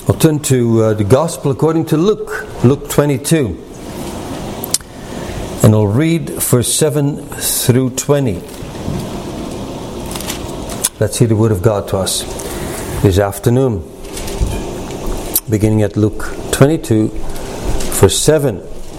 We'll turn to the Gospel according to Luke 22. And I'll read verse 7 through 20. Let's hear the Word of God to us this afternoon. Beginning at Luke 22, verse 7.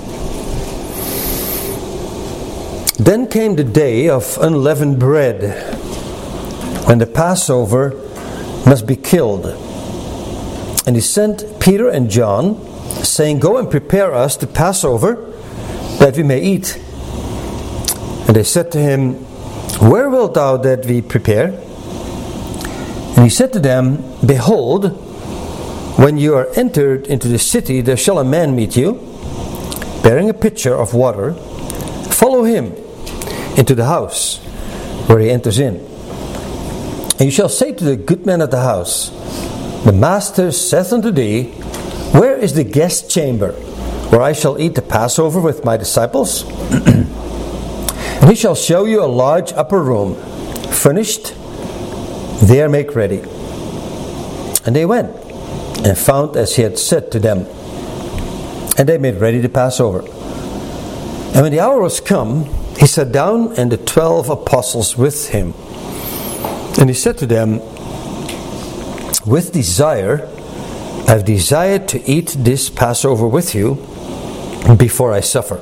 Then came the day of unleavened bread, when the Passover must be killed. And he sent Peter and John, saying, Go and prepare us the Passover, that we may eat. And they said to him, Where wilt thou that we prepare? And he said to them, Behold, when you are entered into the city, there shall a man meet you, bearing a pitcher of water. Follow him into the house where he enters in. And you shall say to the good man of the house, The master saith unto thee, Where is the guest chamber, where I shall eat the Passover with my disciples? And he shall show you a large upper room, furnished. There make ready. And they went, and found as he had said to them. And they made ready the Passover. And when the hour was come, he sat down, and the 12 apostles with him. And he said to them, With desire I have desired to eat this Passover with you before I suffer.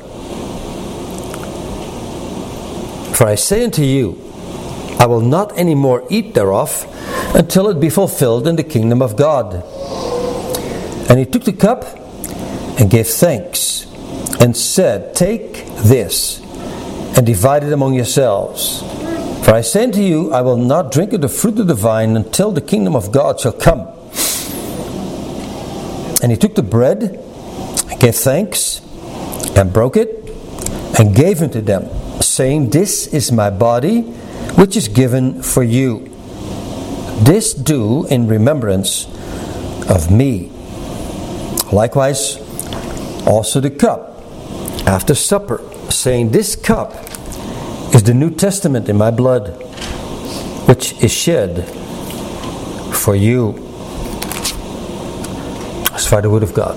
For I say unto you, I will not any more eat thereof until it be fulfilled in the kingdom of God. And he took the cup and gave thanks and said, Take this and divide it among yourselves. For I say unto you, I will not drink of the fruit of the vine until the kingdom of God shall come. And he took the bread, and gave thanks, and broke it, and gave unto them, saying, This is my body, which is given for you. This do in remembrance of me. Likewise, also the cup, after supper, saying, This cup is the New Testament in my blood, which is shed for you. As far as the Word of God.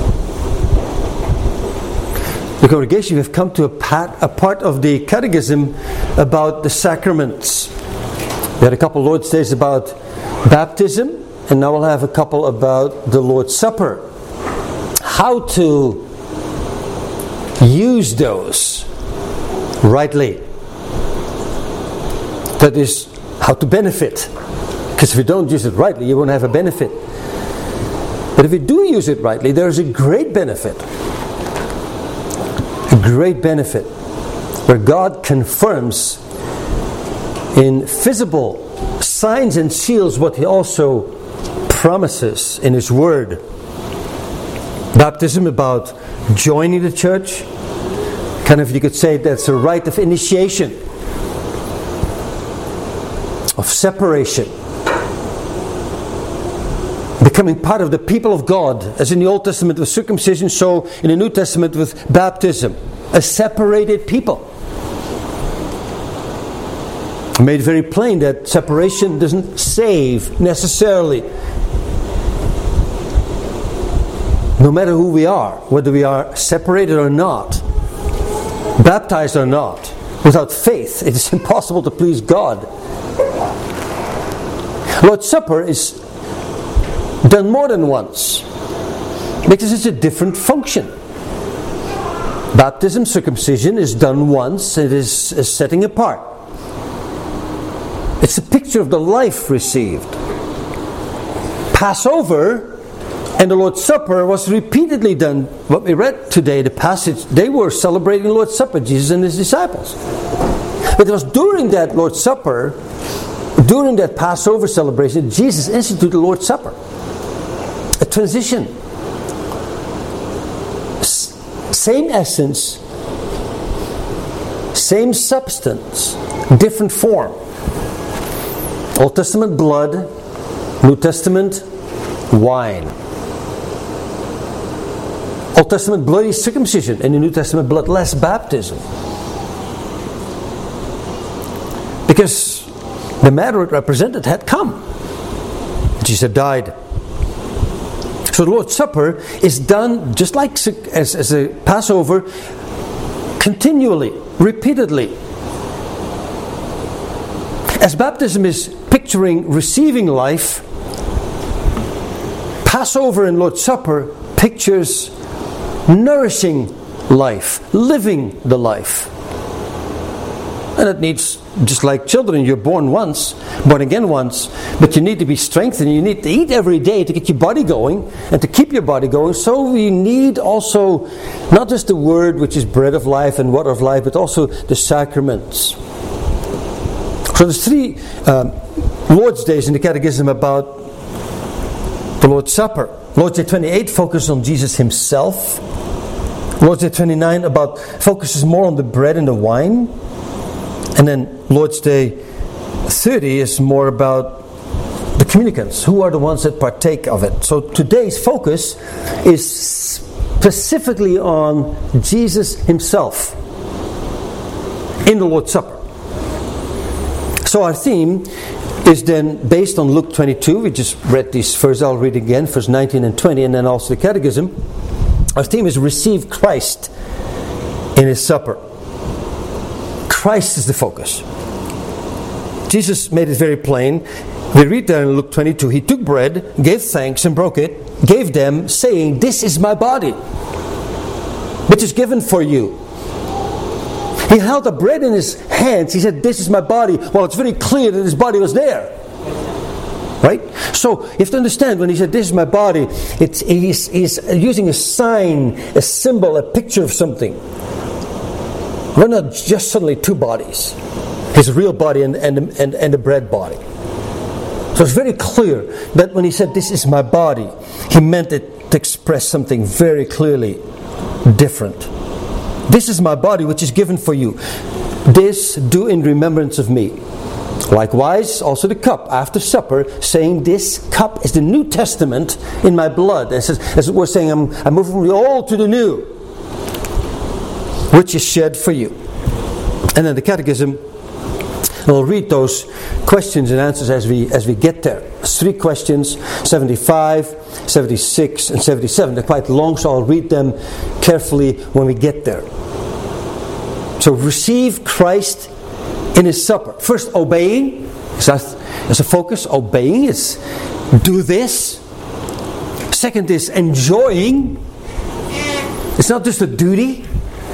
The congregation, we have come to a part of the catechism about the sacraments. We had a couple Lord's Days about baptism, and now we'll have a couple about the Lord's Supper. How to use those rightly. That is, how to benefit. Because if you don't use it rightly, you won't have a benefit. But if you do use it rightly, there is a great benefit. A great benefit. Where God confirms in visible signs and seals what He also promises in His Word. Baptism about joining the church. Kind of, you could say that's a rite of initiation. Of separation. Becoming part of the people of God. As in the Old Testament with circumcision, so in the New Testament with baptism. A separated people. I made it very plain that separation doesn't save necessarily. No matter who we are, whether we are separated or not, baptized or not, without faith, it is impossible to please God. Lord's Supper is done more than once, because it's a different function. Baptism, circumcision is done once, it is a setting apart. It's a picture of the life received. Passover and the Lord's Supper was repeatedly done. What we read today, the passage, they were celebrating the Lord's Supper, Jesus and His disciples. But it was during that Lord's Supper, during that Passover celebration, Jesus instituted the Lord's Supper. A transition. Same essence, same substance, different form. Old Testament blood, New Testament wine. Old Testament bloody circumcision, and the New Testament bloodless baptism. Because the matter it represented had come. Jesus had died. So the Lord's Supper is done just like as a Passover, continually, repeatedly. As baptism is picturing receiving life, Passover and Lord's Supper pictures nourishing life, living the life. And it needs, just like children, you're born again once, but you need to be strengthened. You need to eat every day to get your body going and to keep your body going. So we need also not just the Word, which is bread of life and water of life, but also the sacraments. So there's 3 Lord's Days in the Catechism about the Lord's Supper. Lord's Day 28 focuses on Jesus Himself. Lord's Day 29 focuses more on the bread and the wine. And then Lord's Day 30 is more about the communicants. Who are the ones that partake of it? So today's focus is specifically on Jesus Himself in the Lord's Supper. So our theme is then based on Luke 22. We just read these first. I'll read again, verse 19 and 20, and then also the Catechism. Our theme is receive Christ in His supper. Christ is the focus. Jesus made it very plain. We read there in Luke 22, He took bread, gave thanks and broke it, gave them, saying, "This is my body, which is given for you." He held the bread in His hands. He said, "This is my body." Well, it's very clear that His body was there. Right? So you have to understand, when He said, "This is my body," He's using a sign, a symbol, a picture of something. We're not just suddenly 2 bodies. His real body and the bread body. So it's very clear that when He said, "This is my body," He meant it to express something very clearly different. "This is my body which is given for you. This do in remembrance of me." Likewise, also the cup after supper, saying, "This cup is the New Testament in my blood." As we're saying, I'm moving from the old to the new, which is shed for you. And then the Catechism, we'll read those questions and answers as we get there. It's 3 questions, 75, 76, and 77. They're quite long, so I'll read them carefully when we get there. So receive Christ in His supper. First, obeying. As a focus, obeying is do this. Second is enjoying. It's not just a duty.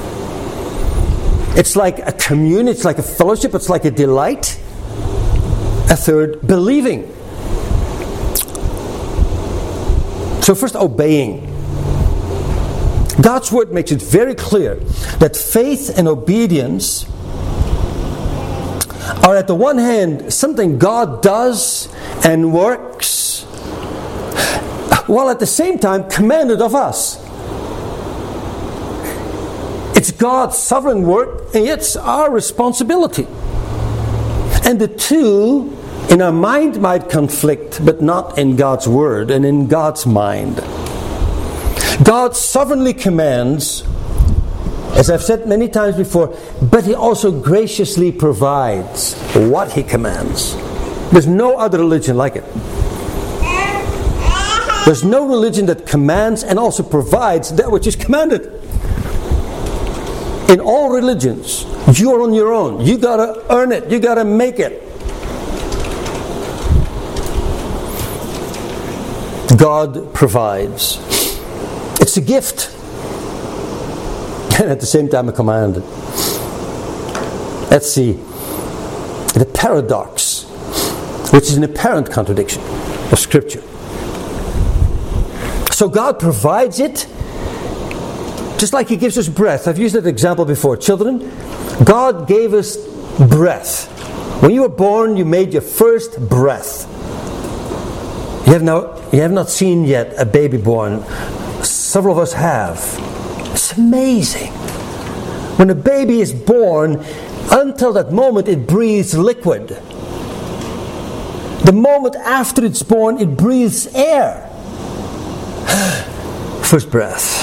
It's like a communion, it's like a fellowship, it's like a delight. A third, believing. So first, obeying. God's Word makes it very clear that faith and obedience are at the one hand something God does and works, while at the same time commanded of us. It's God's sovereign work, and yet it's our responsibility. And the two in our mind might conflict, but not in God's Word and in God's mind. God sovereignly commands, as I've said many times before, but He also graciously provides what He commands. There's no other religion like it. There's no religion that commands and also provides that which is commanded. In all religions, you're on your own. You gotta earn it. You gotta make it. God provides. It's a gift. And at the same time a command. Let's see. The paradox, which is an apparent contradiction of Scripture. So God provides it, just like He gives us breath. I've used that example before. Children, God gave us breath. When you were born, you made your first breath. You have not seen yet a baby born. Several of us have. It's amazing. When a baby is born, until that moment it breathes liquid. The moment after it's born, it breathes air. First breath.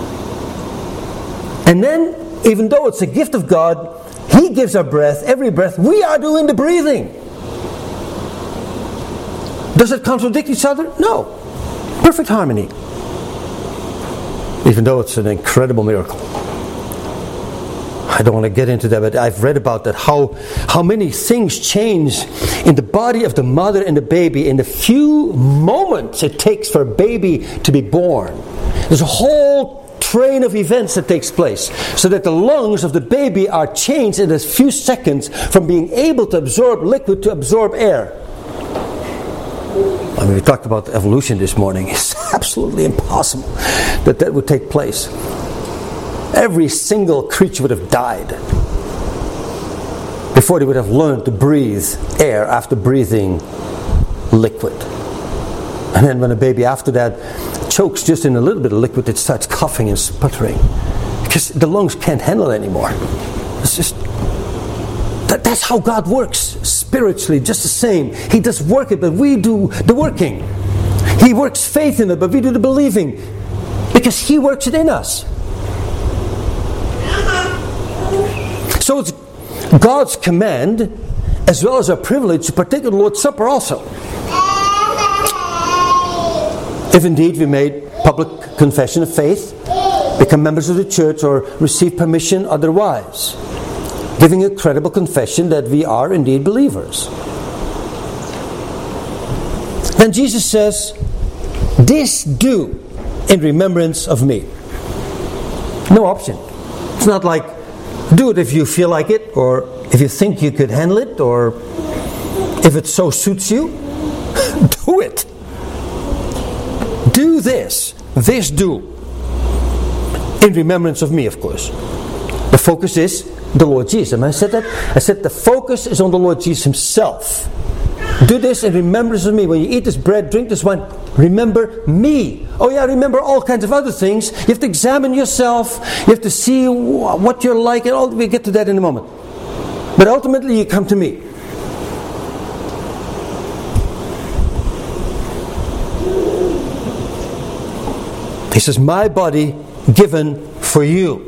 And then, even though it's a gift of God, He gives our breath, every breath. We are doing the breathing. Does it contradict each other? No. Perfect harmony. even though it's an incredible miracle. I don't want to get into that, but I've read about that, how many things change in the body of the mother and the baby in the few moments it takes for a baby to be born. There's a whole train of events that takes place, so that the lungs of the baby are changed in a few seconds from being able to absorb liquid to absorb air. I mean, we talked about evolution this morning. It's absolutely impossible that would take place. Every single creature would have died before they would have learned to breathe air after breathing liquid. And then when a baby after that chokes just in a little bit of liquid, it starts coughing and sputtering because the lungs can't handle it anymore. It's just that's how God works spiritually, just the same. He does work it, but we do the working. He works faith in it, but we do the believing because He works it in us. So it's God's command as well as our privilege to partake of the Lord's Supper also. If indeed we made public confession of faith, become members of the church, or receive permission otherwise, giving a credible confession that we are indeed believers. Then Jesus says, "This do in remembrance of me." No option. It's not like, do it if you feel like it, or if you think you could handle it, or if it so suits you. Do it. Do this. This do. In remembrance of me, of course. The focus is the Lord Jesus. And I said that? I said the focus is on the Lord Jesus Himself. Do this in remembrance of me. When you eat this bread, drink this wine, remember me. Oh yeah, remember all kinds of other things. You have to examine yourself. You have to see what you're like. And all. We'll get to that in a moment. But ultimately you come to me. He says, my body given for you.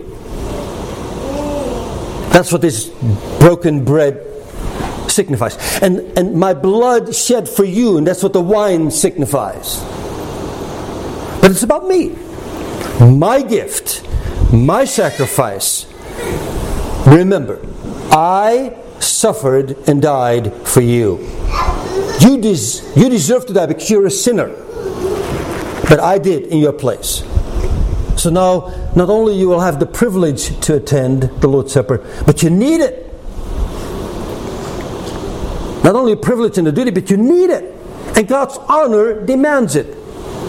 That's what this broken bread signifies. And my blood shed for you, and that's what the wine signifies. But it's about me. My gift, my sacrifice. Remember, I suffered and died for you. You deserve to die because you're a sinner. But I did in your place. So now, not only you will have the privilege to attend the Lord's Supper, but you need it. Not only a privilege and a duty, but you need it. And God's honor demands it.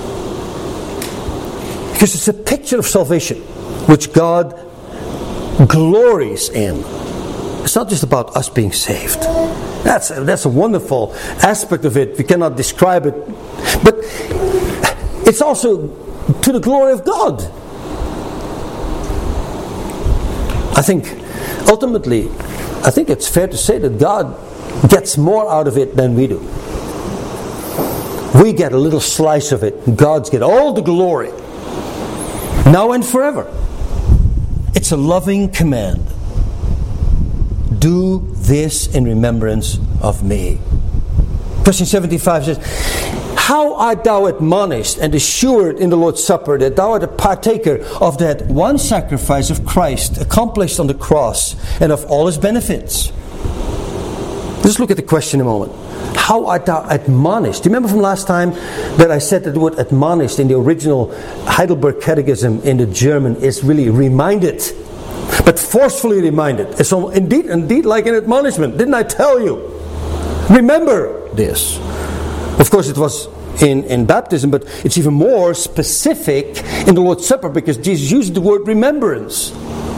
Because it's a picture of salvation, which God glories in. It's not just about us being saved. That's a wonderful aspect of it. We cannot describe it. But it's also to the glory of God. I think it's fair to say that God gets more out of it than we do. We get a little slice of it, and God's get all the glory. Now and forever. It's a loving command. Do this in remembrance of me. Question 75 says, how art thou admonished and assured in the Lord's Supper that thou art a partaker of that one sacrifice of Christ accomplished on the cross and of all His benefits? Just look at the question a moment. How art thou admonished? Do you remember from last time that I said that the word admonished in the original Heidelberg Catechism in the German is really reminded, but forcefully reminded. It's indeed like an admonishment. Didn't I tell you? Remember this. Of course it was in baptism, but it's even more specific in the Lord's Supper because Jesus used the word remembrance.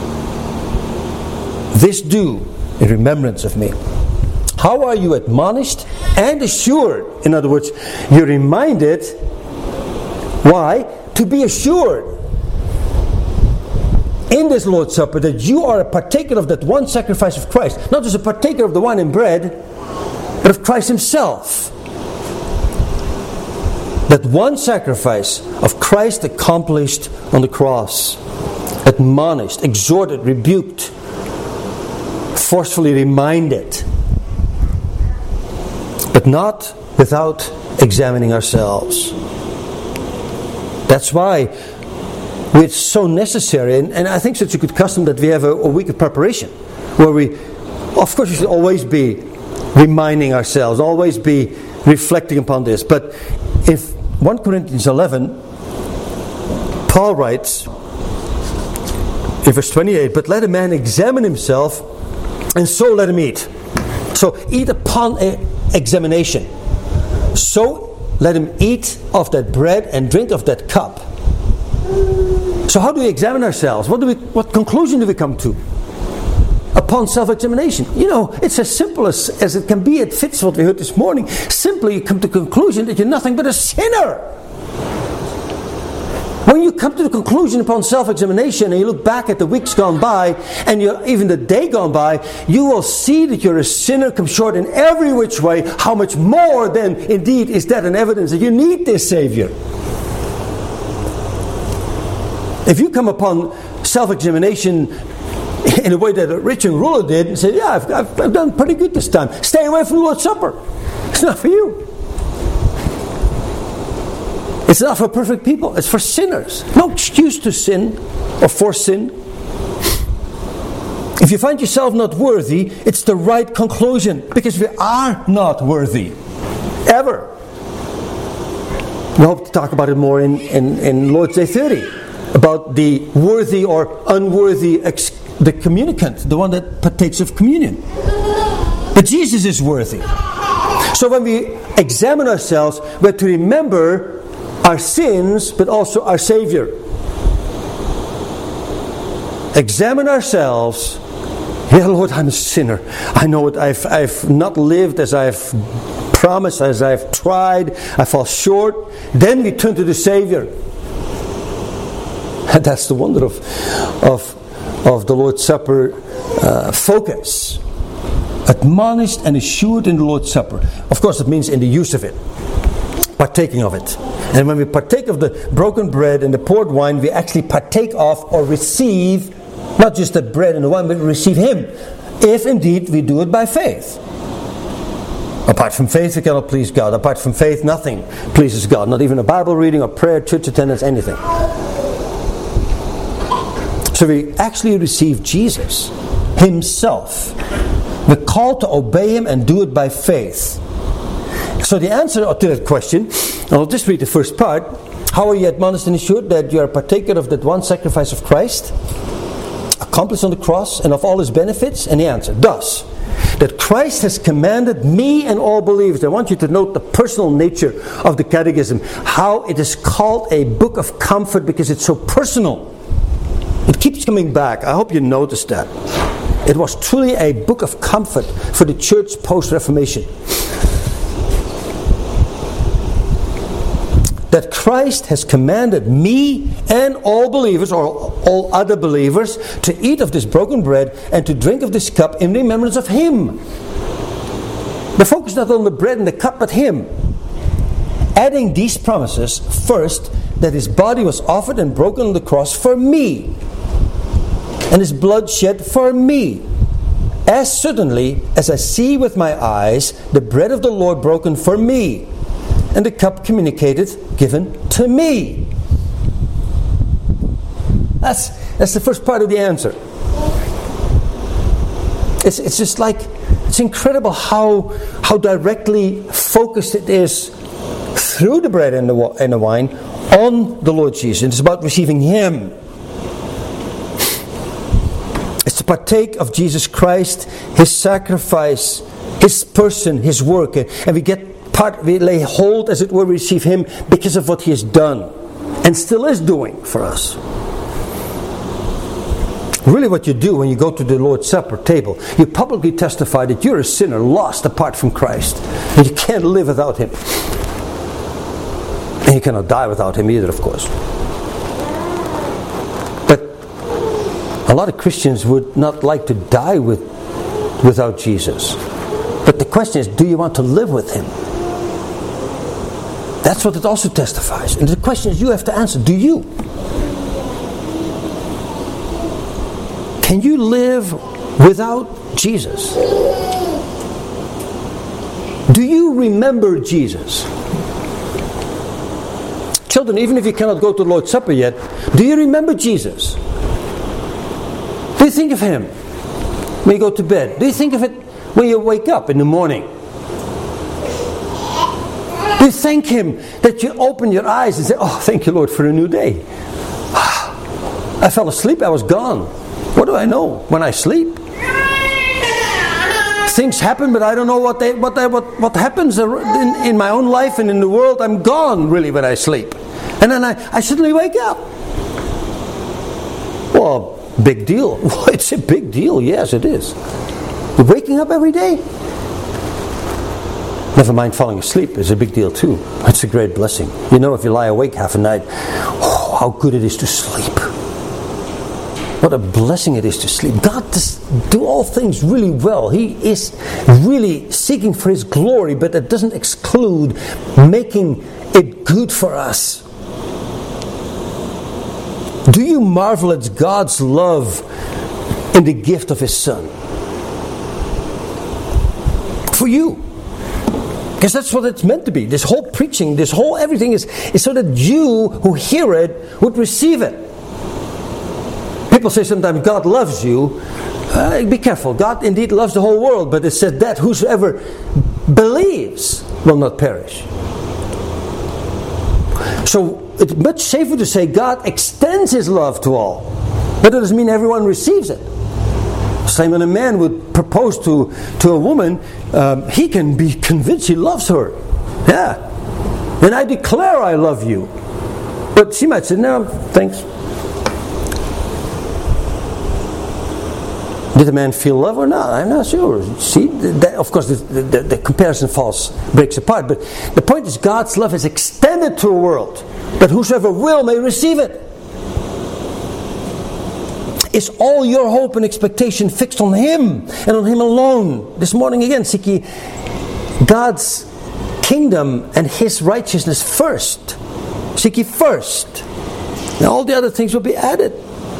This do in remembrance of me. How are you admonished and assured? In other words, you're reminded. Why? To be assured in this Lord's Supper that you are a partaker of that one sacrifice of Christ. Not just a partaker of the wine and bread, but of Christ Himself. That one sacrifice of Christ accomplished on the cross. Admonished, exhorted, rebuked, forcefully reminded. But not without examining ourselves. That's why it's so necessary, and I think such a good custom that we have a week of preparation, where we, of course, we should always be reminding ourselves, always be reflecting upon this. But if 1 Corinthians 11, Paul writes in verse 28, "But let a man examine himself, and so let him eat." So eat upon examination. So let him eat of that bread and drink of that cup. So how do we examine ourselves? What conclusion do we come to? Upon self-examination. It's as simple as it can be. It fits what we heard this morning. Simply you come to the conclusion that you're nothing but a sinner. When you come to the conclusion upon self-examination and you look back at the weeks gone by and even the day gone by, you will see that you're a sinner, come short in every which way. How much more then indeed is that an evidence that you need this Savior? If you come upon self-examination in a way that a rich and ruler did and say, "Yeah, I've done pretty good this time," stay away from the Lord's Supper. It's not for you. It's not for perfect people. It's for sinners. No excuse to sin or for sin. If you find yourself not worthy, it's the right conclusion, because we are not worthy. Ever. We hope to talk about it more in Lord's Day 30. About the worthy or unworthy, the communicant, the one that partakes of communion. But Jesus is worthy. So when we examine ourselves, we have to remember our sins, but also our Savior. Examine ourselves. Yeah, Lord, I'm a sinner. I know it. I've not lived as I've promised, as I've tried. I fall short. Then we turn to the Savior. And that's the wonder of the Lord's Supper focus. Admonished and assured in the Lord's Supper. Of course, it means in the use of it. Partaking of it. And when we partake of the broken bread and the poured wine, we actually partake of or receive not just the bread and the wine, but we receive Him. If indeed we do it by faith. Apart from faith, we cannot please God. Apart from faith, nothing pleases God. Not even a Bible reading or prayer, church attendance, anything. So we actually receive Jesus Himself. We're called to obey Him and do it by faith. So the answer to that question, and I'll just read the first part. How are you admonished and assured that you are a partaker of that one sacrifice of Christ, accomplished on the cross, and of all His benefits? And the answer, thus, that Christ has commanded me and all believers. I want you to note the personal nature of the Catechism. How it is called a book of comfort because it's so personal. It keeps coming back. I hope you noticed that. It was truly a book of comfort for the church post-Reformation. That Christ has commanded me and all believers, or all other believers, to eat of this broken bread and to drink of this cup in remembrance of Him. The focus is not on the bread and the cup, but Him. Adding these promises, first, that His body was offered and broken on the cross for me, and His blood shed for me. As certainly as I see with my eyes the bread of the Lord broken for me, and the cup communicated, given to me. That's the first part of the answer. It's just like, it's incredible how directly focused it is through the bread and the wine on the Lord Jesus. It's about receiving Him. It's to partake of Jesus Christ, His sacrifice, His person, His work, and we lay hold, as it were, we receive Him because of what He has done and still is doing for us. Really what you do when you go to the Lord's Supper table, you publicly testify that you're a sinner lost apart from Christ, and you can't live without Him. And you cannot die without Him either, of course. But a lot of Christians would not like to die without Jesus. But the question is, do you want to live with Him? That's what it also testifies. And the question is, you have to answer, do you? Can you live without Jesus? Do you remember Jesus? Children, even if you cannot go to the Lord's Supper yet, do you remember Jesus? Do you think of Him when you go to bed? Do you think of it when you wake up in the morning? Do you thank Him that you open your eyes and say, oh, thank you, Lord, for a new day. I fell asleep, I was gone. What do I know when I sleep? Things happen, but I don't know what happens in my own life and in the world. I'm gone, really, when I sleep. And then I suddenly wake up. Well, big deal. Well, it's a big deal. Yes, it is. You're waking up every day. Never mind falling asleep is a big deal too. It's a great blessing. You know, if you lie awake half a night, oh, how good it is to sleep. What a blessing it is to sleep. God does do all things really well. He is really seeking for His glory, but that doesn't exclude making it good for us. Do you marvel at God's love in the gift of His Son? For you. Because that's what it's meant to be. This whole preaching, this whole everything is so that you who hear it would receive it. People say sometimes God loves you. Be careful. God indeed loves the whole world, but it says that whosoever believes will not perish. So it's much safer to say God extends His love to all. But that doesn't mean everyone receives it. Same when a man would propose to a woman, he can be convinced he loves her. Yeah. And I declare I love you. But she might say, no, thanks. Did the man feel love or not? I'm not sure. See, of course, the comparison breaks apart. But the point is, God's love is extended to a world, that whosoever will may receive it. Is all your hope and expectation fixed on Him and on Him alone? This morning again, seek ye God's kingdom and His righteousness first. Seek ye first. And all the other things will be added.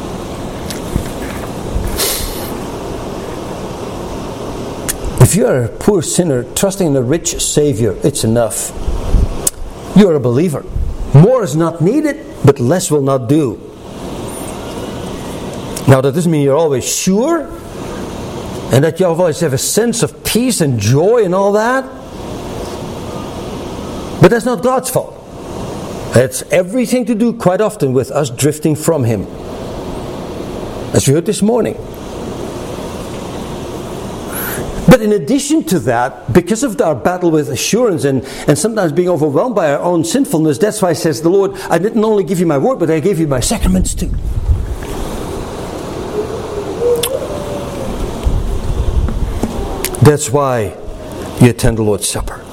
If you are a poor sinner trusting in a rich Savior, it's enough. You are a believer. More is not needed, but less will not do. Now that doesn't mean you're always sure and that you always have a sense of peace and joy and all that. But that's not God's fault. It's everything to do quite often with us drifting from Him. As we heard this morning. But in addition to that, because of our battle with assurance and sometimes being overwhelmed by our own sinfulness, that's why says the Lord, I didn't only give you my word, but I gave you my sacraments too. That's why you attend the Lord's Supper.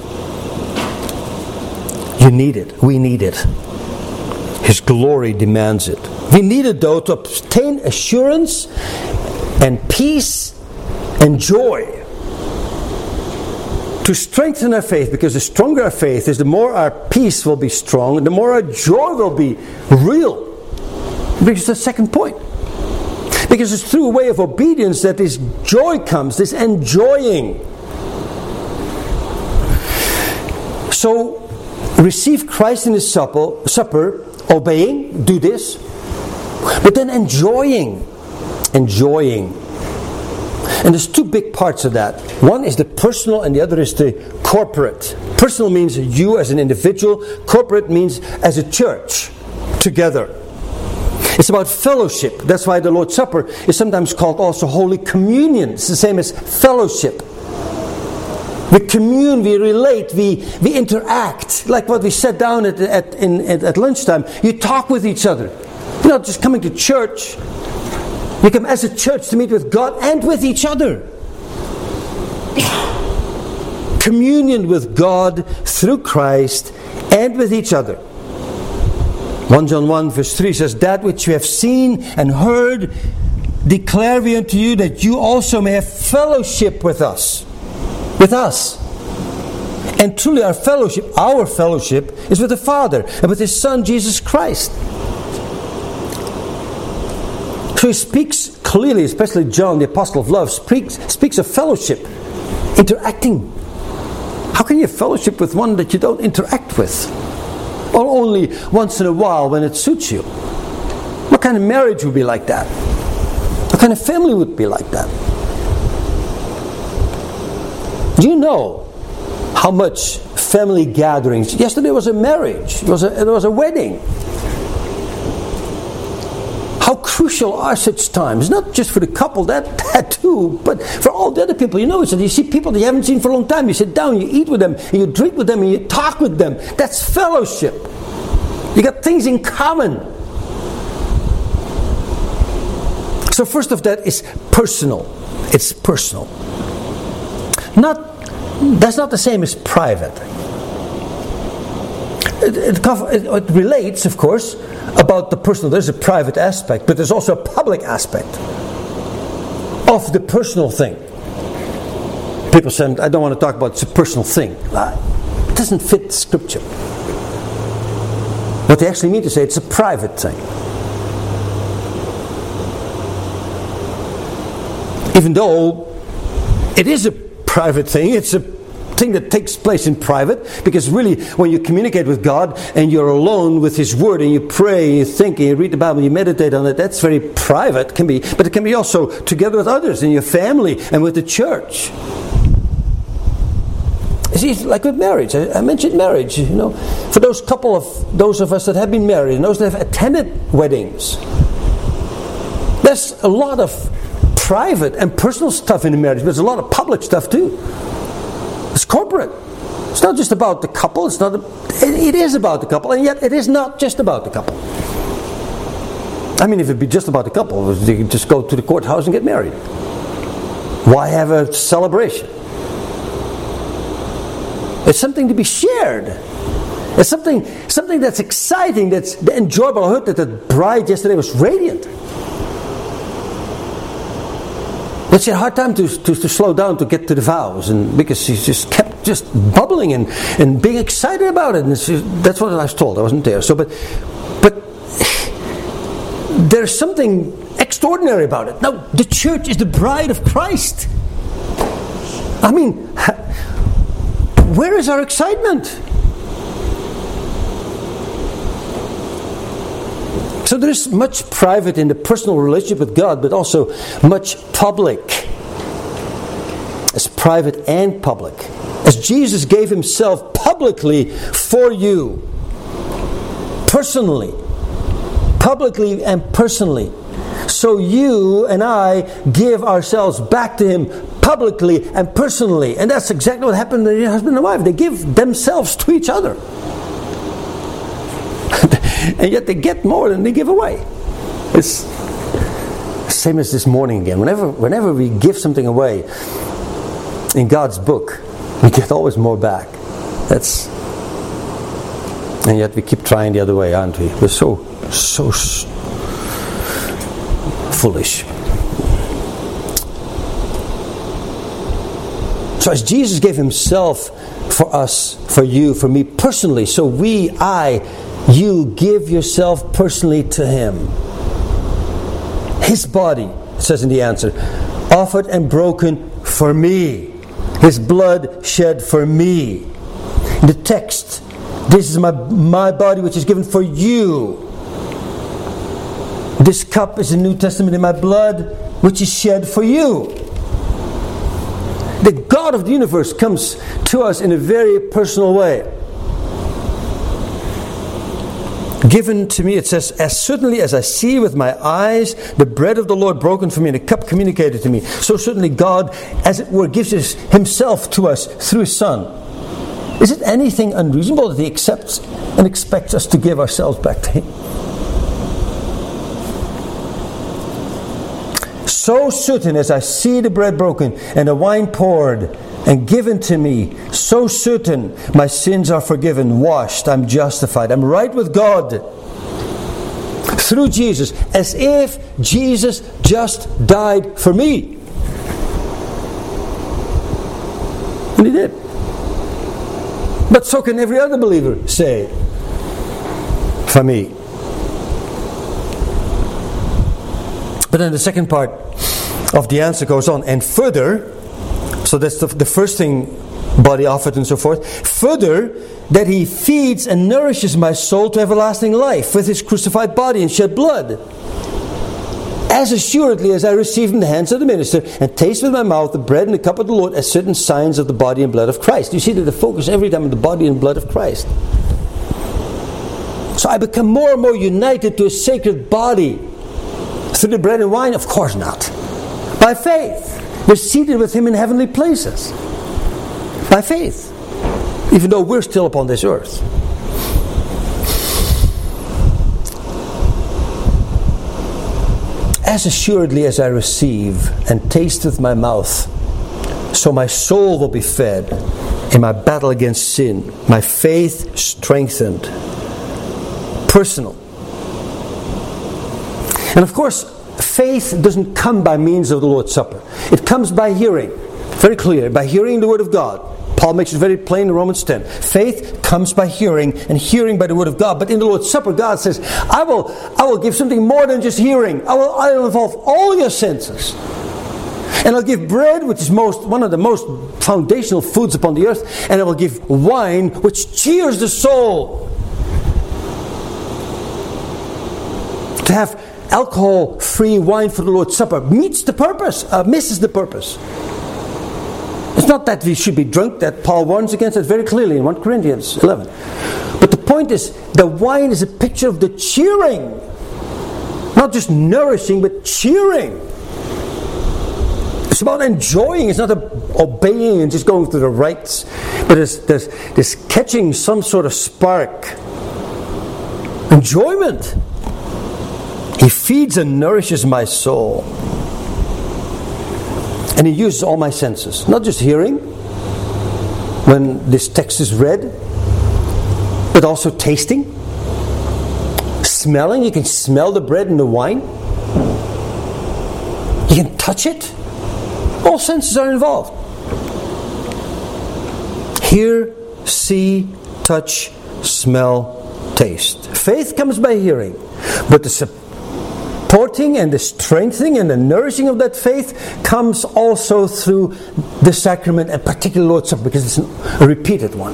You need it. We need it. His glory demands it. We need it, though, to obtain assurance and peace and joy. To strengthen our faith, because the stronger our faith is, the more our peace will be strong, and the more our joy will be real. Because the second point. Because it's through a way of obedience that this joy comes, this enjoying. So, receive Christ in His supper, obeying, do this, but then enjoying. And there's two big parts of that. One is the personal and the other is the corporate. Personal means you as an individual. Corporate means as a church, together. It's about fellowship. That's why the Lord's Supper is sometimes called also Holy Communion. It's the same as fellowship. We commune, we relate, we interact. Like what we sat down at lunchtime. You talk with each other. You're not just coming to church. You come as a church to meet with God and with each other. Communion with God through Christ and with each other. 1 John 1 verse 3 says, that which you have seen and heard declare we unto you, that you also may have fellowship with us. With us. And truly our fellowship is with the Father and with His Son Jesus Christ. So He speaks clearly, especially John, the Apostle of Love, speaks of fellowship, interacting. How can you fellowship with one that you don't interact with? Or only once in a while when it suits you? What kind of marriage would be like that? What kind of family would be like that? Do you know how much family gatherings? Yesterday was a marriage. It was a wedding. How crucial are such times? Not just for the couple, that too, but for all the other people. You know, so you see people that you haven't seen for a long time. You sit down, you eat with them, and you drink with them, and you talk with them. That's fellowship. You got things in common. So first of that is personal. It's personal. That's not the same as private. It relates, of course, about the personal. There's a private aspect, but there's also a public aspect of the personal thing. People say, I don't want to talk about it's a personal thing. It doesn't fit Scripture. What they actually mean to say, it's a private thing. Even though it is a private thing, it's a thing that takes place in private, because really when you communicate with God and you're alone with His Word and you pray and you think and you read the Bible and you meditate on it, that's very private, but it can be also together with others in your family and with the church. See, like with marriage, I mentioned marriage, you know, for those of us that have been married and those that have attended weddings, there's a lot of private and personal stuff in the marriage, but there's a lot of public stuff too. It's corporate. It's not just about the couple. It is about the couple, and yet it is not just about the couple. I mean, if it'd be just about the couple, you could just go to the courthouse and get married. Why have a celebration? It's something to be shared. It's something that's exciting, that's enjoyable. I heard that the bride yesterday was radiant. But she had a hard time to slow down to get to the vows, and because she just kept bubbling and being excited about it. And that's what I was told. I wasn't there. So, but there's something extraordinary about it. Now, the church is the bride of Christ. I mean, where is our excitement? So there is much private in the personal relationship with God, but also much public. It's private and public. As Jesus gave Himself publicly for you, personally, publicly and personally, so you and I give ourselves back to Him publicly and personally. And that's exactly what happened to your husband and wife. They give themselves to each other. And yet they get more than they give away. It's the same as this morning again. Whenever we give something away in God's book, we get always more back. And yet we keep trying the other way, aren't we? We're so foolish. So as Jesus gave Himself for us, for you, for me personally, so you give yourself personally to Him. His body, it says in the answer, offered and broken for me. His blood shed for me. In the text, this is my body which is given for you. This cup is the New Testament in my blood which is shed for you. The God of the universe comes to us in a very personal way. Given to me, it says, as certainly as I see with my eyes the bread of the Lord broken for me and the cup communicated to me, so certainly God, as it were, gives Himself to us through His Son. Is it anything unreasonable that He accepts and expects us to give ourselves back to Him? So certain as I see the bread broken and the wine poured and given to me, so certain my sins are forgiven, washed, I'm justified, I'm right with God through Jesus, as if Jesus just died for me. And He did. But so can every other believer say, for me. But then the second part of the answer goes on, and further. So that's the first thing body offered and so forth. Further, that he feeds and nourishes my soul to everlasting life with his crucified body and shed blood. As assuredly as I receive from the hands of the minister and taste with my mouth the bread and the cup of the Lord as certain signs of the body and blood of Christ. You see that the focus every time on the body and blood of Christ. So I become more and more united to a sacred body. Through the bread and wine? Of course not. By faith. We're seated with him in heavenly places. By faith. Even though we're still upon this earth. As assuredly as I receive and taste with my mouth, so my soul will be fed in my battle against sin, my faith strengthened. Personal. And of course, faith doesn't come by means of the Lord's Supper. It comes by hearing. Very clear. By hearing the Word of God. Paul makes it very plain in Romans 10. Faith comes by hearing, and hearing by the Word of God. But in the Lord's Supper, God says, I will give something more than just hearing. I will involve all your senses. And I'll give bread, which is one of the most foundational foods upon the earth. And I will give wine, which cheers the soul. To have alcohol-free wine for the Lord's Supper misses the purpose. It's not that we should be drunk, that Paul warns against it very clearly in 1 Corinthians 11. But the point is, the wine is a picture of the cheering. Not just nourishing, but cheering. It's about enjoying. It's not obeying and just going through the rites. But there's catching some sort of spark. Enjoyment. He feeds and nourishes my soul. And he uses all my senses. Not just hearing, when this text is read, but also tasting, smelling. You can smell the bread and the wine. You can touch it. All senses are involved. Hear, see, touch, smell, taste. Faith comes by hearing. But the supporting and the strengthening and the nourishing of that faith comes also through the sacrament, and particularly Lord's Supper, because it's a repeated one.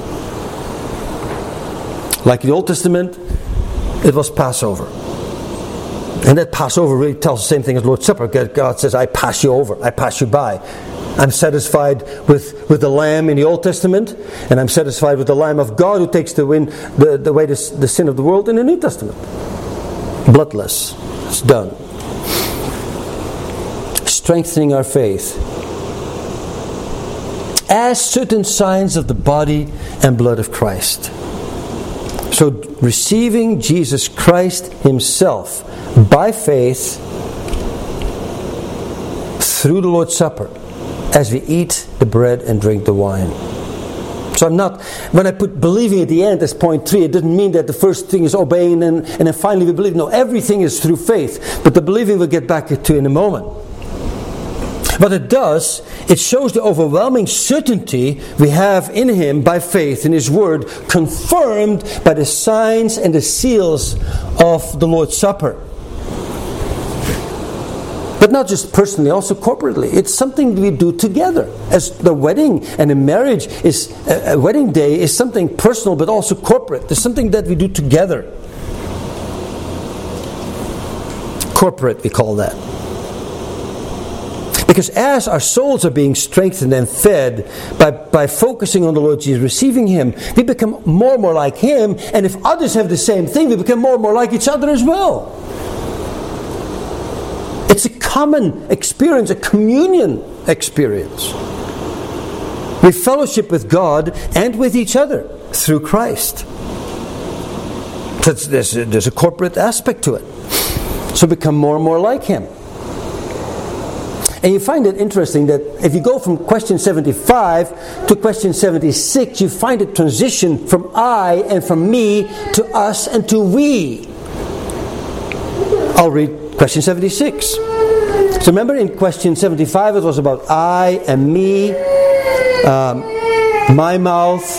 Like the Old Testament, it was Passover. And that Passover really tells the same thing as Lord's Supper. God says, I pass you over, I pass you by. I'm satisfied with the Lamb in the Old Testament, and I'm satisfied with the Lamb of God who takes away the sin of the world in the New Testament. Bloodless. It's done. Strengthening our faith as certain signs of the body and blood of Christ. So receiving Jesus Christ Himself by faith through the Lord's Supper as we eat the bread and drink the wine. So when I put believing at the end as point 3, it doesn't mean that the first thing is obeying and then finally we believe. No, everything is through faith. But the believing we'll get back to in a moment. What it does, it shows the overwhelming certainty we have in Him by faith in His Word, confirmed by the signs and the seals of the Lord's Supper. But not just personally, also corporately. It's something we do together. As the wedding and a marriage is, a wedding day is something personal but also corporate. There's something that we do together. Corporate, we call that. Because as our souls are being strengthened and fed by focusing on the Lord Jesus, receiving Him, we become more and more like Him. And if others have the same thing, we become more and more like each other as well. It's a common experience, a communion experience. We fellowship with God and with each other through Christ. So there's a corporate aspect to it. So become more and more like Him. And you find it interesting that if you go from question 75 to question 76, you find a transition from I and from me to us and to we. I'll read question 76. So remember in question 75 it was about I and me, my mouth.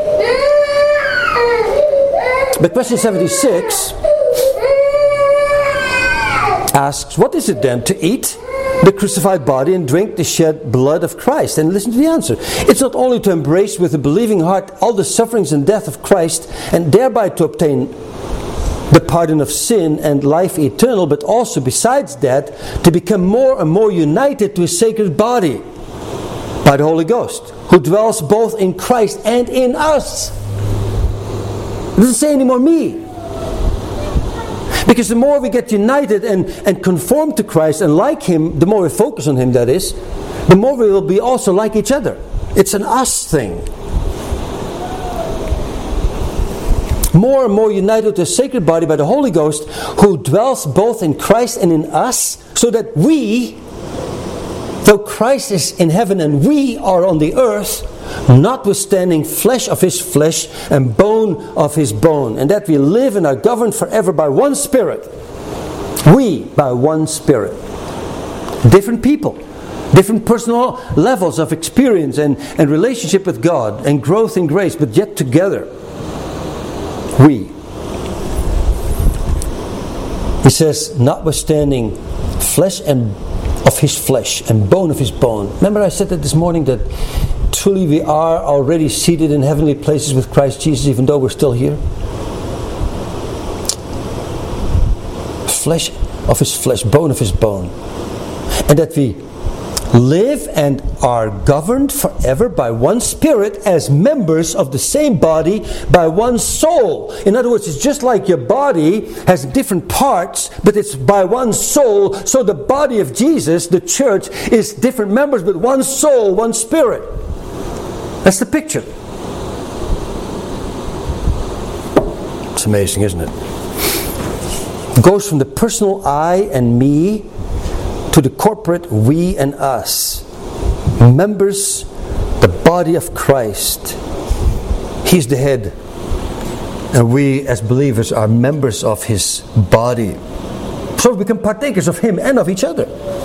But question 76 asks, what is it then to eat the crucified body and drink the shed blood of Christ? And listen to the answer. It's not only to embrace with a believing heart all the sufferings and death of Christ and thereby to obtain the pardon of sin and life eternal, but also besides that to become more and more united to His sacred body by the Holy Ghost, who dwells both in Christ and in us. It doesn't say anymore me. Because the more we get united and conform to Christ and like Him, the more we focus on Him, that is, the more we will be also like each other. It's an us thing. More and more united to the sacred body by the Holy Ghost, who dwells both in Christ and in us, so that we, though Christ is in heaven and we are on the earth, notwithstanding flesh of His flesh and bone of His bone, and that we live and are governed forever by one Spirit. We by one Spirit. Different people, different personal levels of experience and relationship with God and growth in grace, but yet together. We. He says, notwithstanding flesh and of His flesh and bone of His bone. Remember I said that this morning, that truly we are already seated in heavenly places with Christ Jesus, even though we're still here. Flesh of His flesh, bone of His bone. And that we live and are governed forever by one Spirit as members of the same body by one soul. In other words, it's just like your body has different parts, but it's by one soul. So the body of Jesus, the church, is different members, but one soul, one Spirit. That's the picture. It's amazing, isn't it? It goes from the personal I and me to the corporate we and us. Members, the body of Christ. He's the head. And we as believers are members of His body. So we become partakers of Him and of each other.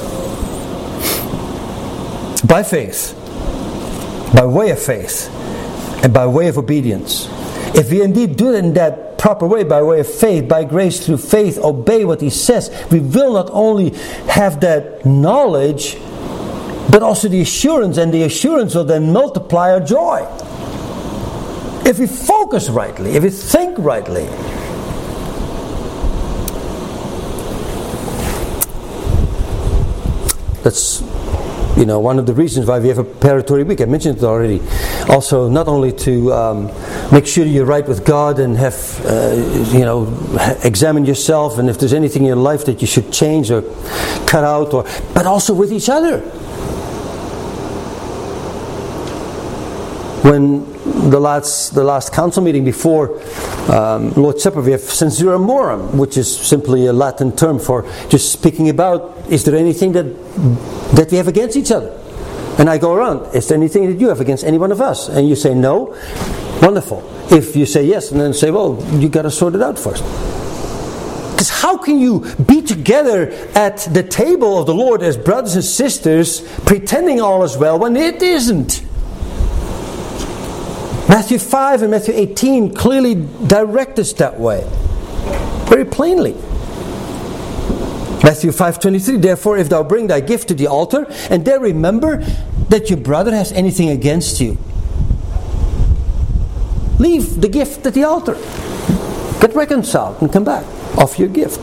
By faith. By way of faith. And by way of obedience. If we indeed do it in that proper way, by way of faith, by grace through faith, obey what He says, we will not only have that knowledge, but also the assurance, and the assurance will then multiply our joy. If we focus rightly, if we think rightly. That's one of the reasons why we have a preparatory week. I mentioned it already. Also, not only to make sure you're right with God and have, examine yourself, and if there's anything in your life that you should change or cut out, but also with each other. When the last council meeting before Lord's Supper, we have censura morum, which is simply a Latin term for just speaking about, is there anything that we have against each other? And I go around, is there anything that you have against any one of us? And you say no, wonderful. If you say yes, and then say, well, you got to sort it out first. Because how can you be together at the table of the Lord as brothers and sisters, pretending all is well, when it isn't? Matthew 5 and Matthew 18 clearly direct us that way. Very plainly. Matthew 5:23, therefore if thou bring thy gift to the altar, and there remember that your brother has anything against you, leave the gift at the altar. Get reconciled and come back. Offer your gift.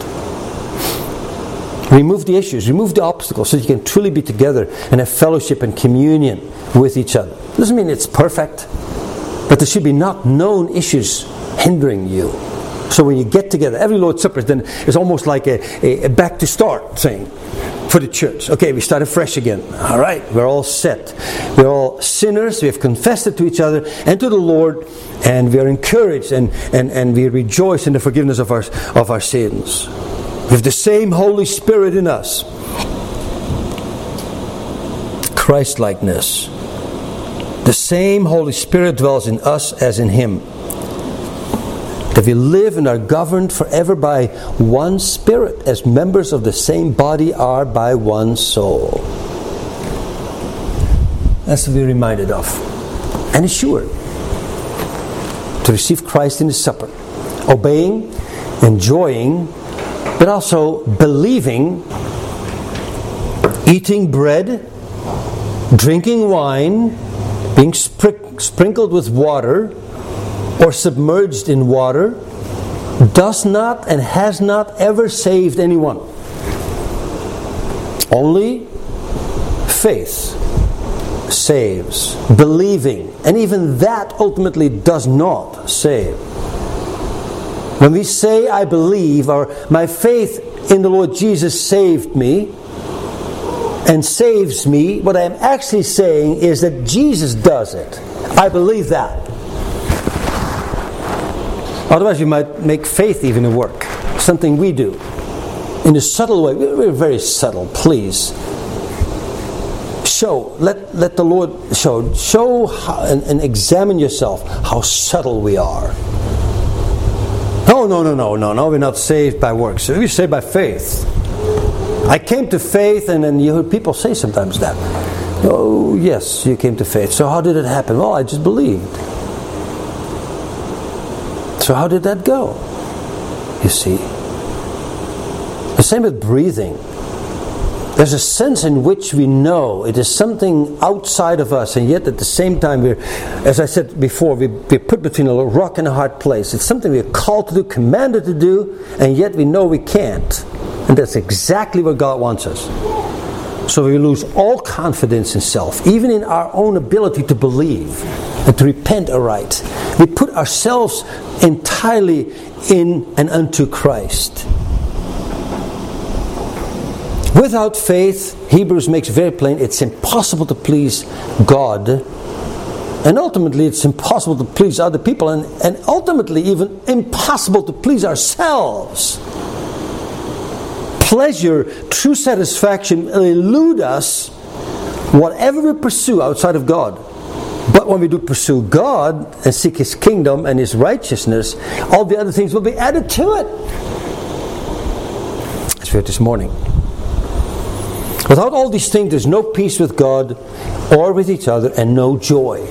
Remove the issues, remove the obstacles, so you can truly be together and have fellowship and communion with each other. Doesn't mean it's perfect, but there should be not known issues hindering you. So when you get together, every Lord's Supper then is almost like a back to start thing for the church. Okay, we start afresh again. All right, we're all set. We're all sinners. We have confessed it to each other and to the Lord, and we are encouraged and we rejoice in the forgiveness of our sins. We have the same Holy Spirit in us. Christ-likeness. The same Holy Spirit dwells in us as in Him. That we live and are governed forever by one Spirit, as members of the same body are by one soul. That's what we're reminded of. And assured to receive Christ in the supper. Obeying, enjoying, but also believing eating bread, drinking wine, being sprinkled with water, or submerged in water, does not and has not ever saved anyone. Only faith saves. Believing. And even that ultimately does not save. When we say, I believe, or my faith in the Lord Jesus saved me, and saves me, what I am actually saying is that Jesus does it. I believe that. Otherwise you might make faith even a work. Something we do. In a subtle way. We're very subtle, please. Let the Lord show how, and examine yourself how subtle we are. No, we're not saved by works. We're saved by faith. I came to faith, and then you hear people say sometimes that. Oh, yes, you came to faith. So how did it happen? Well, I just believed. So how did that go? You see. The same with breathing. There's a sense in which we know it is something outside of us, and yet at the same time we're, as I said before, we're put between a rock and a hard place. It's something we're called to do, commanded to do, and yet we know we can't. And that's exactly what God wants us. So we lose all confidence in self, even in our own ability to believe and to repent aright. We put ourselves entirely in and unto Christ. Without faith, Hebrews makes very plain, it's impossible to please God. And ultimately it's impossible to please other people, and ultimately even impossible to please ourselves. Pleasure, true satisfaction will elude us whatever we pursue outside of God. But when we do pursue God and seek His kingdom and His righteousness, all the other things will be added to it. As we heard this morning. Without all these things, there's no peace with God or with each other, and no joy.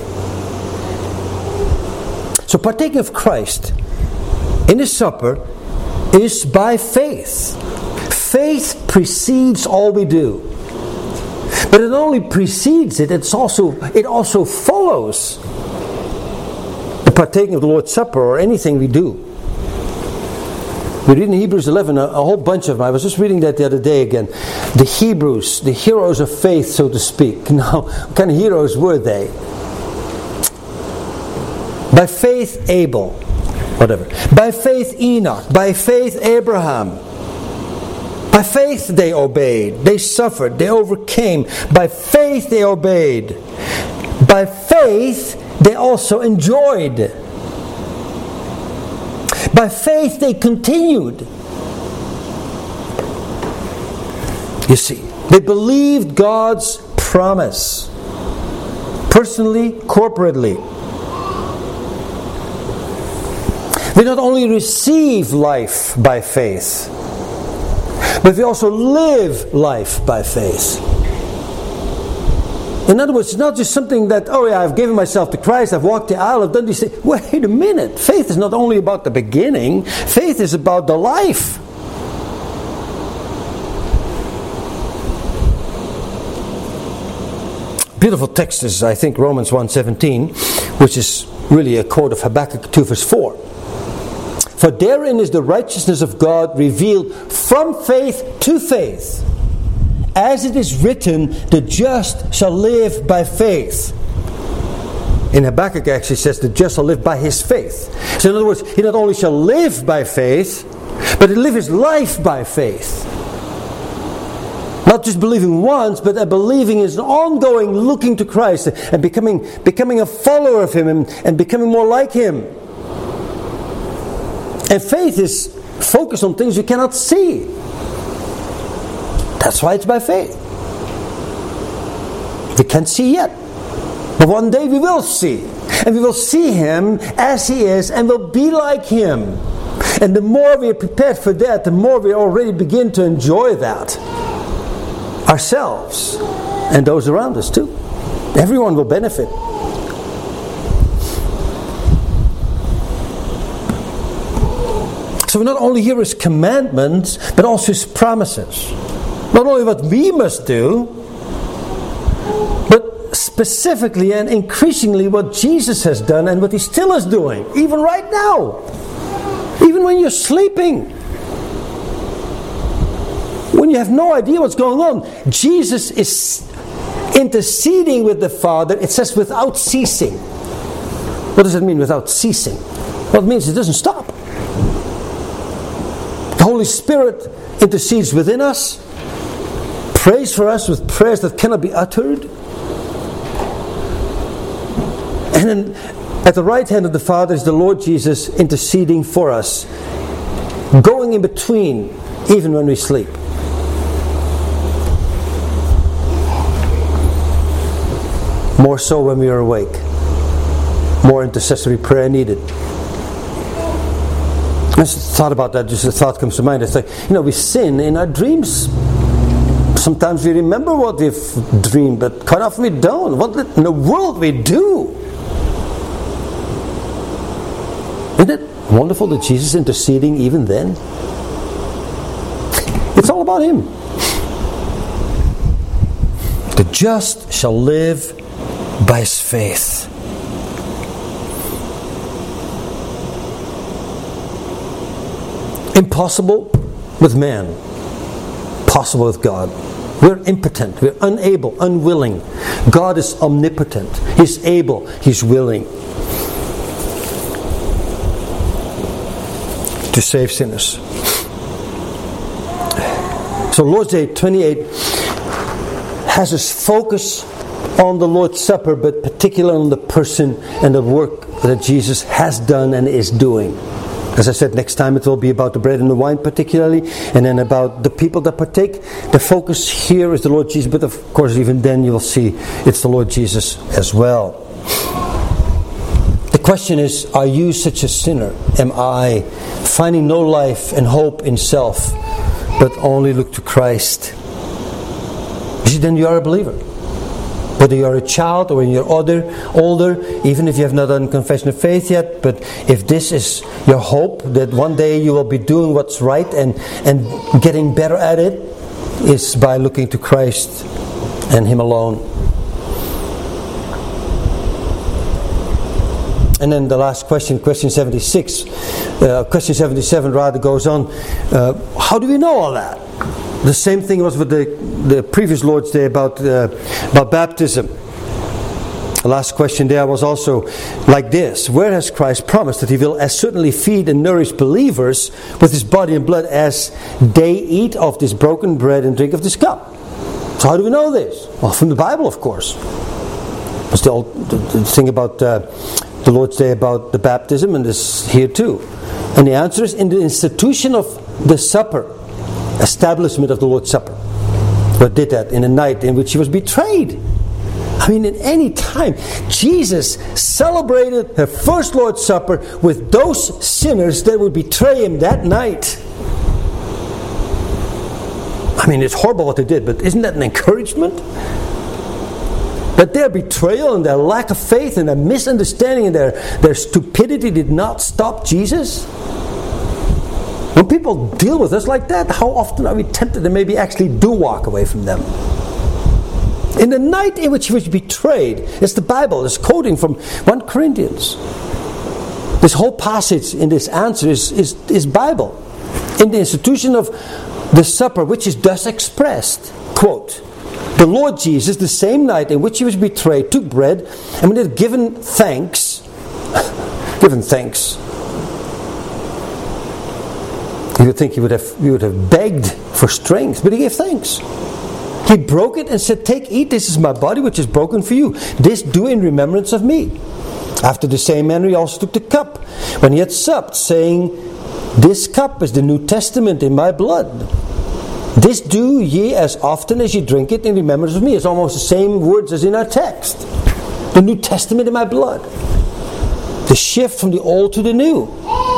So partaking of Christ in His supper is by faith. Faith precedes all we do. But it not only precedes it, it also follows the partaking of the Lord's Supper or anything we do. We read in Hebrews 11 a whole bunch of them. I was just reading that the other day again. The Hebrews, the heroes of faith, so to speak. Now, what kind of heroes were they? By faith, Abel. Whatever. By faith, Enoch. By faith, Abraham. By faith they obeyed. They suffered. They overcame. By faith they obeyed. By faith they also enjoyed. By faith they continued. You see, they believed God's promise. Personally, corporately. They not only receive life by faith, but we also live life by faith. In other words, it's not just something that, oh yeah, I've given myself to Christ, I've walked the aisle, I've done these things. Wait a minute. Faith is not only about the beginning, faith is about the life. Beautiful text is, I think, Romans 1:17, which is really a quote of Habakkuk 2 verse 4. For therein is the righteousness of God revealed from faith to faith. As it is written, the just shall live by faith. In Habakkuk actually says the just shall live by his faith. So in other words, he not only shall live by faith, but he live his life by faith. Not just believing once, but believing is an ongoing looking to Christ and becoming a follower of Him and becoming more like Him. And faith is focused on things you cannot see. That's why it's by faith. We can't see yet. But one day we will see. And we will see Him as He is and will be like Him. And the more we are prepared for that, the more we already begin to enjoy that. Ourselves. And those around us too. Everyone will benefit. So we not only hear His commandments, but also His promises. Not only what we must do, but specifically and increasingly what Jesus has done and what He still is doing, even right now. Even when you're sleeping. When you have no idea what's going on. Jesus is interceding with the Father. It says without ceasing. What does it mean without ceasing? Well, it means it doesn't stop. The Holy Spirit intercedes within us, prays for us with prayers that cannot be uttered. And then at the right hand of the Father is the Lord Jesus interceding for us, going in between even when we sleep. More so when we are awake. More intercessory prayer needed. I just thought about that, just a thought comes to mind. It's like, we sin in our dreams. Sometimes we remember what we've dreamed, but quite often we don't. What in the world we do? Isn't it wonderful that Jesus is interceding even then? It's all about Him. The just shall live by his faith. Impossible with man, possible with God. We're impotent, we're unable, unwilling. God is omnipotent. He's able, He's willing to save sinners. So Lord's Day 28 has its focus on the Lord's Supper, but particularly on the person and the work that Jesus has done and is doing. As I said, next time it will be about the bread and the wine particularly, and then about the people that partake. The focus here is the Lord Jesus, but of course even then you will see it's the Lord Jesus as well. The question is, are you such a sinner? Am I finding no life and hope in self, but only look to Christ? Then you are a believer. Whether you are a child or when you're older, even if you have not done confession of faith yet, but if this is your hope, that one day you will be doing what's right and getting better at it, is by looking to Christ and Him alone. And then the last question, question 76, question 77 rather goes on, how do we know all that? The same thing was with the previous Lord's Day about baptism. The last question there was also like this: where has Christ promised that He will as certainly feed and nourish believers with His body and blood as they eat of this broken bread and drink of this cup? So how do we know this? Well, from the Bible, of course. There's the thing about the Lord's Day about the baptism, and this here too. And the answer is in the institution of the supper. Establishment of the Lord's Supper. But did that in the night in which He was betrayed. I mean, in any time, Jesus celebrated the first Lord's Supper with those sinners that would betray Him that night. I mean, it's horrible what they did, but isn't that an encouragement? That their betrayal and their lack of faith and their misunderstanding and their stupidity did not stop Jesus? When people deal with us like that, how often are we tempted to maybe actually do walk away from them? In the night in which He was betrayed, it's the Bible, it's quoting from 1 Corinthians. This whole passage in this answer is Bible. In the institution of the supper, which is thus expressed, quote, the Lord Jesus, the same night in which He was betrayed, took bread, and when He had given thanks, you would think He would have begged for strength, but He gave thanks. He broke it and said, take, eat, this is my body which is broken for you. This do in remembrance of me. After the same manner He also took the cup when He had supped, saying, this cup is the New Testament in my blood. This do ye as often as ye drink it in remembrance of me. It's almost the same words as in our text. The New Testament in my blood. The shift from the old to the new.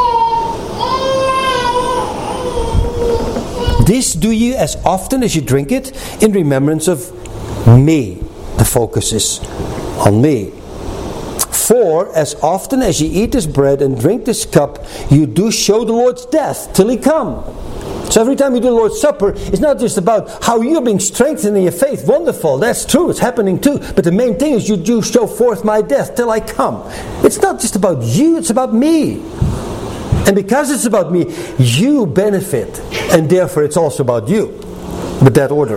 This do ye as often as you drink it in remembrance of me. The focus is on me. For as often as ye eat this bread and drink this cup, you do show the Lord's death till He come. So every time you do the Lord's Supper, it's not just about how you're being strengthened in your faith. Wonderful, that's true, it's happening too. But the main thing is you do show forth my death till I come. It's not just about you, it's about me. And because it's about me, you benefit. And therefore it's also about you. With that order.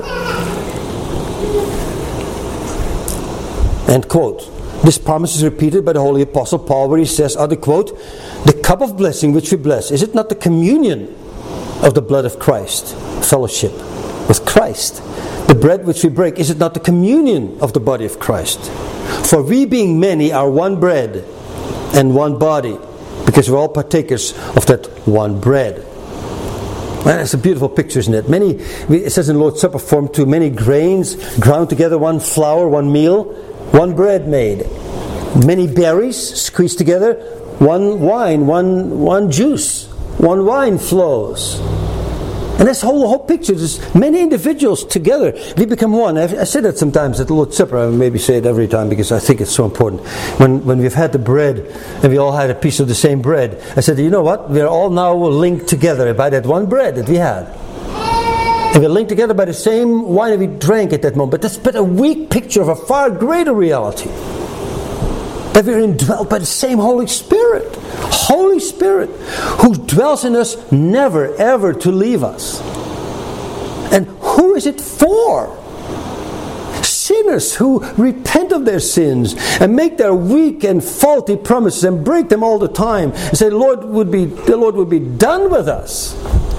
End quote. This promise is repeated by the Holy Apostle Paul, where he says, other quote, the cup of blessing which we bless, is it not the communion of the blood of Christ? Fellowship with Christ. The bread which we break, is it not the communion of the body of Christ? For we being many are one bread and one body, because we're all partakers of that one bread. Man, it's a beautiful picture, isn't it? It says in Lord's Supper form too, many grains ground together, one flour, one meal, one bread made. Many berries squeezed together, one wine, one juice, one wine flows. And that's the whole picture. There's many individuals together. We become one. I say that sometimes at the Lord's Supper. I maybe say it every time because I think it's so important. When we've had the bread and we all had a piece of the same bread, I said, you know what? We're all now linked together by that one bread that we had. And we're linked together by the same wine that we drank at that moment. But that's but a weak picture of a far greater reality. That we're indwelt by the same Holy Spirit. Holy Spirit, who dwells in us never ever to leave us. And who is it for? Sinners who repent of their sins and make their weak and faulty promises and break them all the time and say the Lord would be done with us.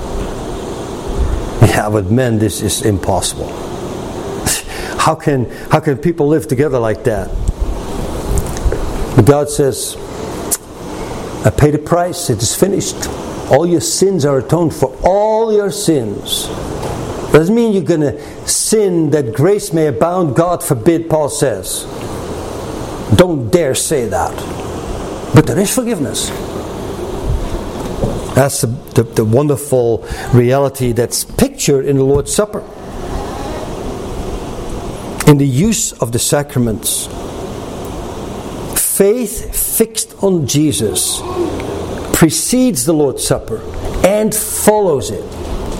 Yeah, but men, this is impossible. How can people live together like that? But God says, I paid a price, it is finished. All your sins are atoned for. All your sins. Doesn't mean you're going to sin that grace may abound. God forbid, Paul says. Don't dare say that. But there is forgiveness. That's the wonderful reality that's pictured in the Lord's Supper. In the use of the sacraments, faith fixed on Jesus precedes the Lord's Supper and follows it.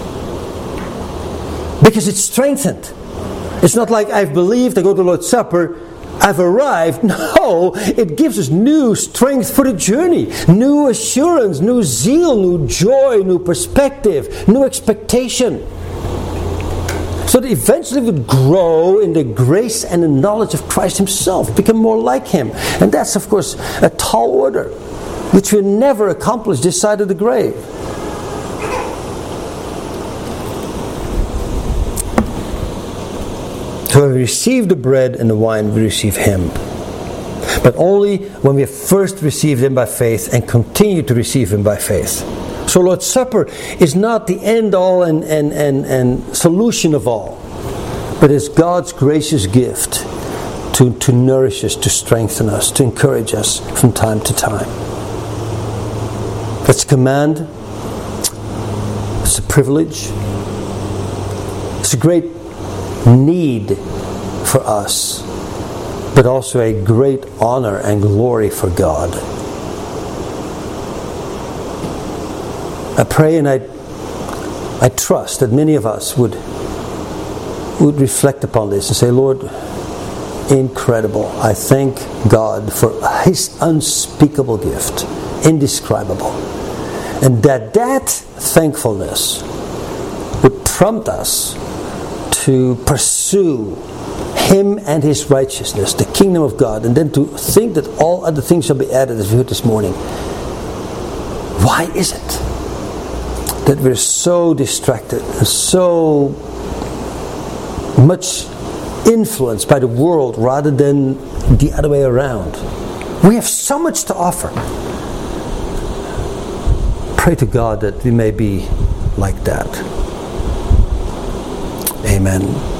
Because it's strengthened. It's not like I've believed, I go to the Lord's Supper, I've arrived. No, it gives us new strength for the journey, new assurance, new zeal, new joy, new perspective, new expectation. So that eventually we would grow in the grace and the knowledge of Christ Himself, become more like Him. And that's, of course, a tall order, which we'll never accomplish this side of the grave. So when we receive the bread and the wine, we receive Him. But only when we have first received Him by faith and continue to receive Him by faith. So Lord's Supper is not the end all and solution of all, but is God's gracious gift to nourish us, to strengthen us, to encourage us from time to time. It's a command, it's a privilege, it's a great need for us, but also a great honor and glory for God. I pray and I trust that many of us would reflect upon this and say, Lord, incredible. I thank God for His unspeakable gift, indescribable. And that thankfulness would prompt us to pursue Him and His righteousness, the kingdom of God, and then to think that all other things shall be added, as we heard this morning. Why is it that we're so distracted and so much influenced by the world rather than the other way around? We have so much to offer. Pray to God that we may be like that. Amen.